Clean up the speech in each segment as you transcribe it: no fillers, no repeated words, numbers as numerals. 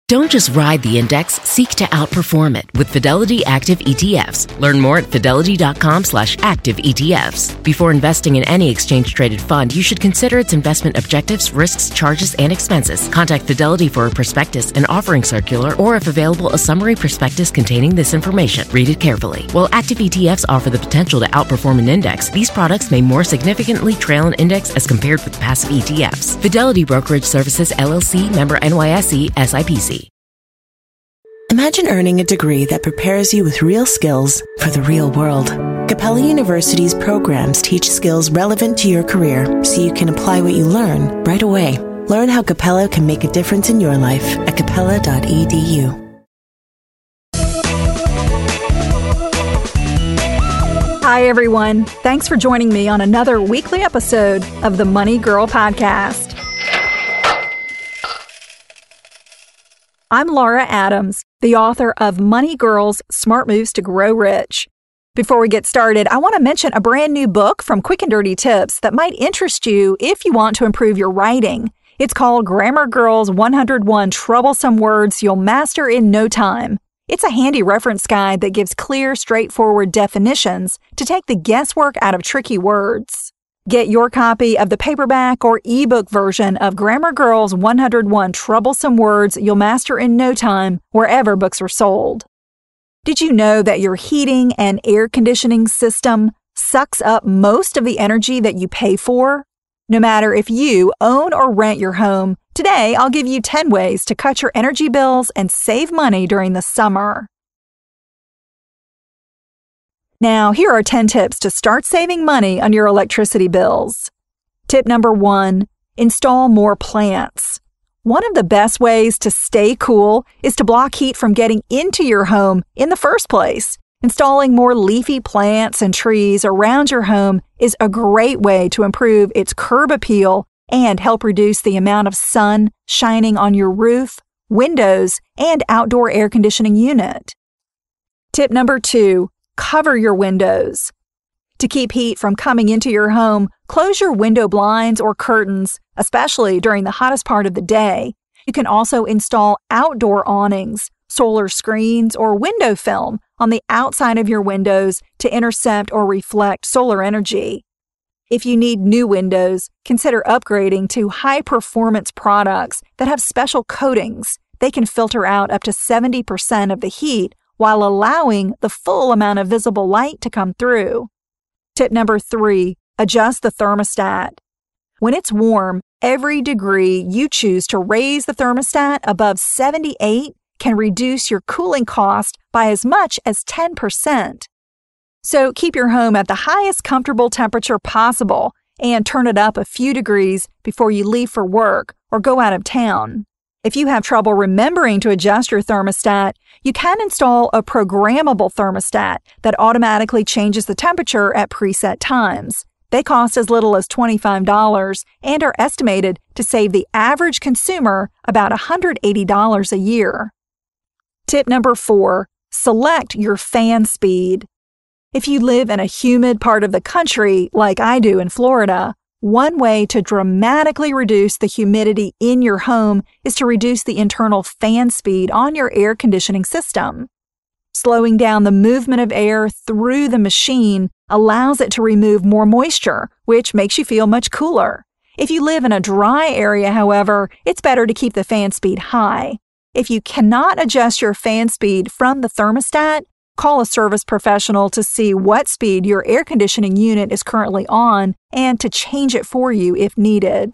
Don't just ride the index, seek to outperform it with Fidelity Active ETFs. Learn more at fidelity.com/active ETFs. Before investing in any exchange-traded fund, you should consider its investment objectives, risks, charges, and expenses. Contact Fidelity for a prospectus, an offering circular, or if available, a summary prospectus containing this information. Read it carefully. While active ETFs offer the potential to outperform an index, these products may more significantly trail an index as compared with passive ETFs. Fidelity Brokerage Services, LLC, member NYSE, SIPC. Imagine earning a degree that prepares you with real skills for the real world. Capella University's programs teach skills relevant to your career so you can apply what you learn right away. Learn how Capella can make a difference in your life at capella.edu. Hi, everyone. Thanks for joining me on another weekly episode of the Money Girl Podcast. I'm Laura Adams, the author of Money Girls, Smart Moves to Grow Rich. Before we get started, I want to mention a brand new book from Quick and Dirty Tips that might interest you if you want to improve your writing. It's called Grammar Girls 101 Troublesome Words You'll Master in No Time. It's a handy reference guide that gives clear, straightforward definitions to take the guesswork out of tricky words. Get your copy of the paperback or ebook version of Grammar Girls 101 Troublesome Words You'll Master in No Time wherever books are sold. Did you know that your heating and air conditioning system sucks up most of the energy that you pay for? No matter if you own or rent your home, today I'll give you 10 ways to cut your energy bills and save money during the summer. Now, here are 10 tips to start saving money on your electricity bills. Tip number 1, install more plants. One of the best ways to stay cool is to block heat from getting into your home in the first place. Installing more leafy plants and trees around your home is a great way to improve its curb appeal and help reduce the amount of sun shining on your roof, windows, and outdoor air conditioning unit. Tip number 2, cover your windows. To keep heat from coming into your home, close your window blinds or curtains, especially during the hottest part of the day. You can also install outdoor awnings, solar screens, or window film on the outside of your windows to intercept or reflect solar energy. If you need new windows, consider upgrading to high-performance products that have special coatings. They can filter out up to 70% of the heat while allowing the full amount of visible light to come through. Tip number 3, adjust the thermostat. When it's warm, every degree you choose to raise the thermostat above 78 can reduce your cooling cost by as much as 10%. So keep your home at the highest comfortable temperature possible and turn it up a few degrees before you leave for work or go out of town. If you have trouble remembering to adjust your thermostat, you can install a programmable thermostat that automatically changes the temperature at preset times. They cost as little as $25 and are estimated to save the average consumer about $180 a year. Tip number 4, select your fan speed. If you live in a humid part of the country, like I do in Florida, one way to dramatically reduce the humidity in your home is to reduce the internal fan speed on your air conditioning system. Slowing down the movement of air through the machine allows it to remove more moisture, which makes you feel much cooler. If you live in a dry area, however, it's better to keep the fan speed high. If you cannot adjust your fan speed from the thermostat, call a service professional to see what speed your air conditioning unit is currently on and to change it for you if needed.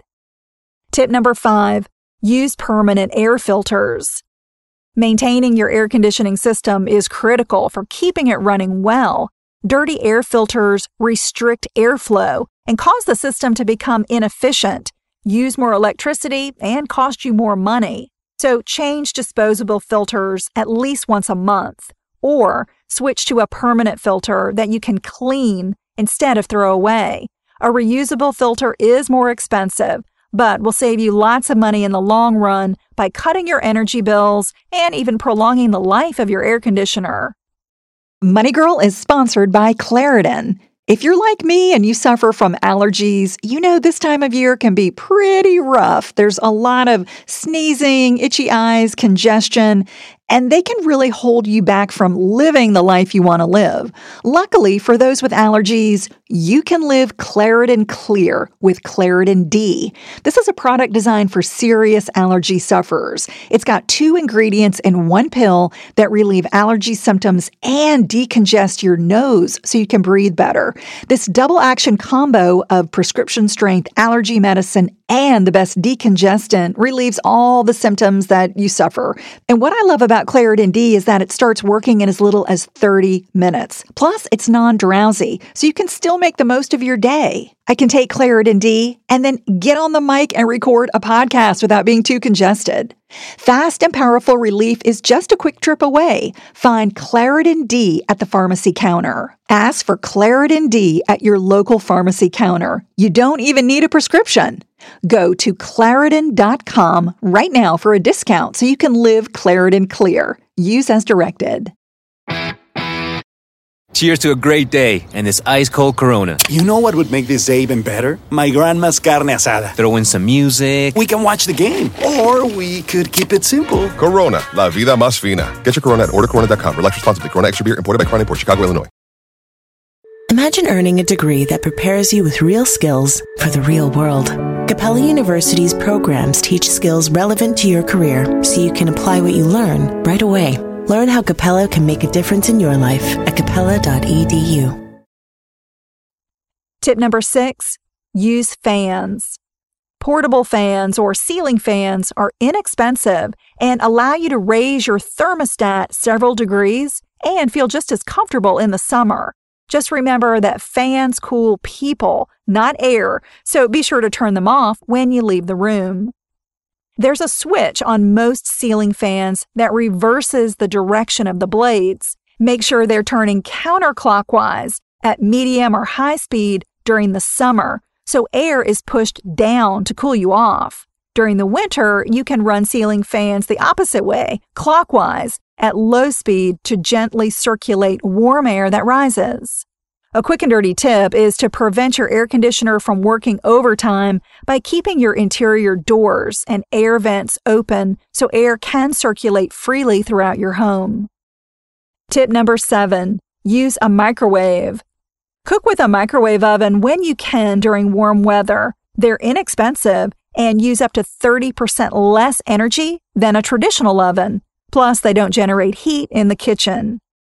Tip number 5, use permanent air filters. Maintaining your air conditioning system is critical for keeping it running well. Dirty air filters restrict airflow and cause the system to become inefficient, use more electricity, and cost you more money. So change disposable filters at least once a month, or switch to a permanent filter that you can clean instead of throw away. A reusable filter is more expensive, but will save you lots of money in the long run by cutting your energy bills and even prolonging the life of your air conditioner. Money Girl is sponsored by Claritin. If you're like me and you suffer from allergies, you know this time of year can be pretty rough. There's a lot of sneezing, itchy eyes, congestion, and they can really hold you back from living the life you want to live. Luckily, for those with allergies, you can live Claritin Clear with Claritin D. This is a product designed for serious allergy sufferers. It's got 2 ingredients in one pill that relieve allergy symptoms and decongest your nose so you can breathe better. This double action combo of prescription strength allergy medicine and the best decongestant relieves all the symptoms that you suffer. And what I love about Claritin D is that it starts working in as little as 30 minutes. Plus, it's non-drowsy, so you can still make the most of your day. I can take Claritin D and then get on the mic and record a podcast without being too congested. Fast and powerful relief is just a quick trip away. Find Claritin D at the pharmacy counter. Ask for Claritin D at your local pharmacy counter. You don't even need a prescription. Go to Claritin.com right now for a discount so you can live Claritin Clear. Use as directed. Cheers to a great day and this ice-cold Corona. You know what would make this day even better? My grandma's carne asada. Throw in some music. We can watch the game. Or we could keep it simple. Corona, la vida más fina. Get your Corona at ordercorona.com. Relax responsibly. Corona Extra Beer, imported by Crown Imports, Chicago, Illinois. Imagine earning a degree that prepares you with real skills for the real world. Capella University's programs teach skills relevant to your career so you can apply what you learn right away. Learn how Capella can make a difference in your life at capella.edu. Tip number 6, use fans. Portable fans or ceiling fans are inexpensive and allow you to raise your thermostat several degrees and feel just as comfortable in the summer. Just remember that fans cool people, not air, so be sure to turn them off when you leave the room. There's a switch on most ceiling fans that reverses the direction of the blades. Make sure they're turning counterclockwise at medium or high speed during the summer, so air is pushed down to cool you off. During the winter, you can run ceiling fans the opposite way, clockwise, at low speed to gently circulate warm air that rises. A quick and dirty tip is to prevent your air conditioner from working overtime by keeping your interior doors and air vents open so air can circulate freely throughout your home. Tip number 7, use a microwave. Cook with a microwave oven when you can during warm weather. They're inexpensive and use up to 30% less energy than a traditional oven. Plus, they don't generate heat in the kitchen.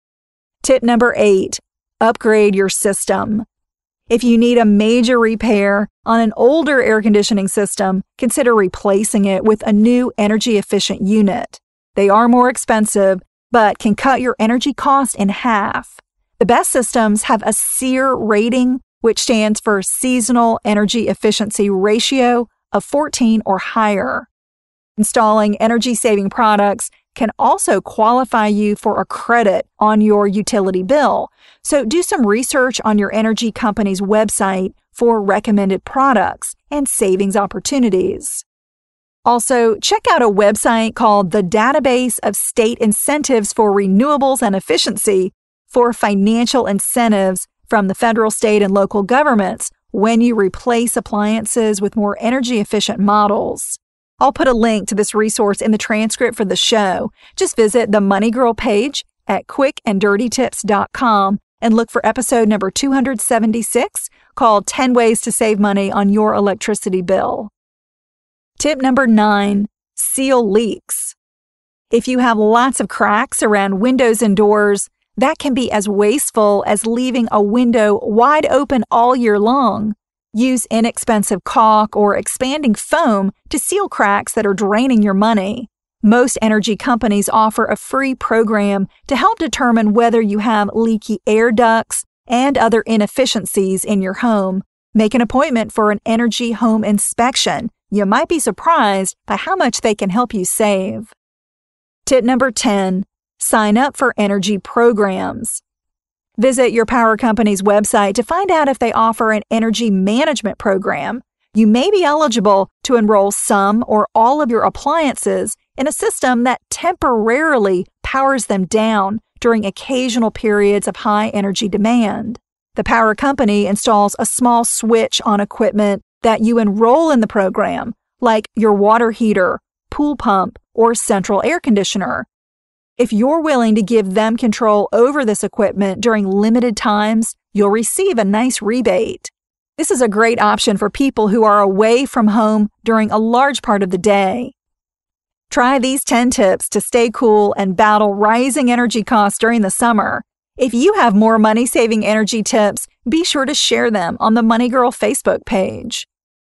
Tip number 8, upgrade your system. If you need a major repair on an older air conditioning system, consider replacing it with a new energy-efficient unit. They are more expensive, but can cut your energy cost in half. The best systems have a SEER rating, which stands for Seasonal Energy Efficiency Ratio of 14 or higher. Installing energy-saving products can also qualify you for a credit on your utility bill. So do some research on your energy company's website for recommended products and savings opportunities. Also, check out a website called the Database of State Incentives for Renewables and Efficiency for financial incentives from the federal, state, and local governments when you replace appliances with more energy-efficient models. I'll put a link to this resource in the transcript for the show. Just visit the Money Girl page at quickanddirtytips.com and look for episode number 276 called 10 Ways to Save Money on Your Electricity Bill. Tip number 9, seal leaks. If you have lots of cracks around windows and doors, that can be as wasteful as leaving a window wide open all year long. Use inexpensive caulk or expanding foam to seal cracks that are draining your money. Most energy companies offer a free program to help determine whether you have leaky air ducts and other inefficiencies in your home. Make an appointment for an energy home inspection. You might be surprised by how much they can help you save. Tip number 10, sign up for energy programs. Visit your power company's website to find out if they offer an energy management program. You may be eligible to enroll some or all of your appliances in a system that temporarily powers them down during occasional periods of high energy demand. The power company installs a small switch on equipment that you enroll in the program, like your water heater, pool pump, or central air conditioner. If you're willing to give them control over this equipment during limited times, you'll receive a nice rebate. This is a great option for people who are away from home during a large part of the day. Try these 10 tips to stay cool and battle rising energy costs during the summer. If you have more money-saving energy tips, be sure to share them on the Money Girl Facebook page.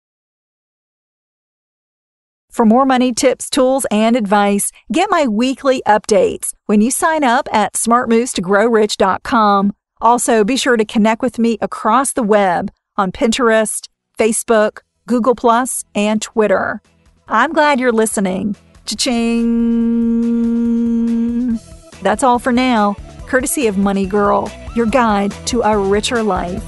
For more money tips, tools, and advice, get my weekly updates when you sign up at smartmovestogrowrich.com. Also, be sure to connect with me across the web on Pinterest, Facebook, Google+, and Twitter. I'm glad you're listening. Cha-ching! That's all for now, courtesy of Money Girl, your guide to a richer life.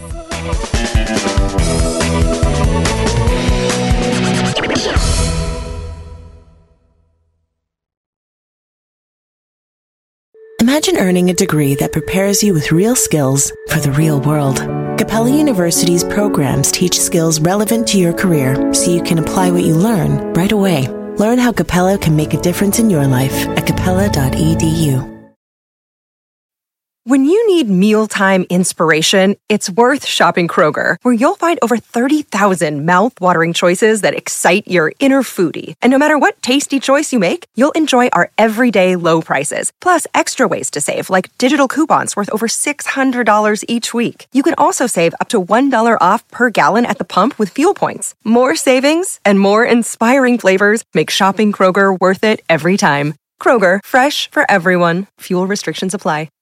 Imagine earning a degree that prepares you with real skills for the real world. Capella University's programs teach skills relevant to your career so you can apply what you learn right away. Learn how Capella can make a difference in your life at capella.edu. When you need mealtime inspiration, it's worth shopping Kroger, where you'll find over 30,000 mouth-watering choices that excite your inner foodie. And no matter what tasty choice you make, you'll enjoy our everyday low prices, plus extra ways to save, like digital coupons worth over $600 each week. You can also save up to $1 off per gallon at the pump with fuel points. More savings and more inspiring flavors make shopping Kroger worth it every time. Kroger, fresh for everyone. Fuel restrictions apply.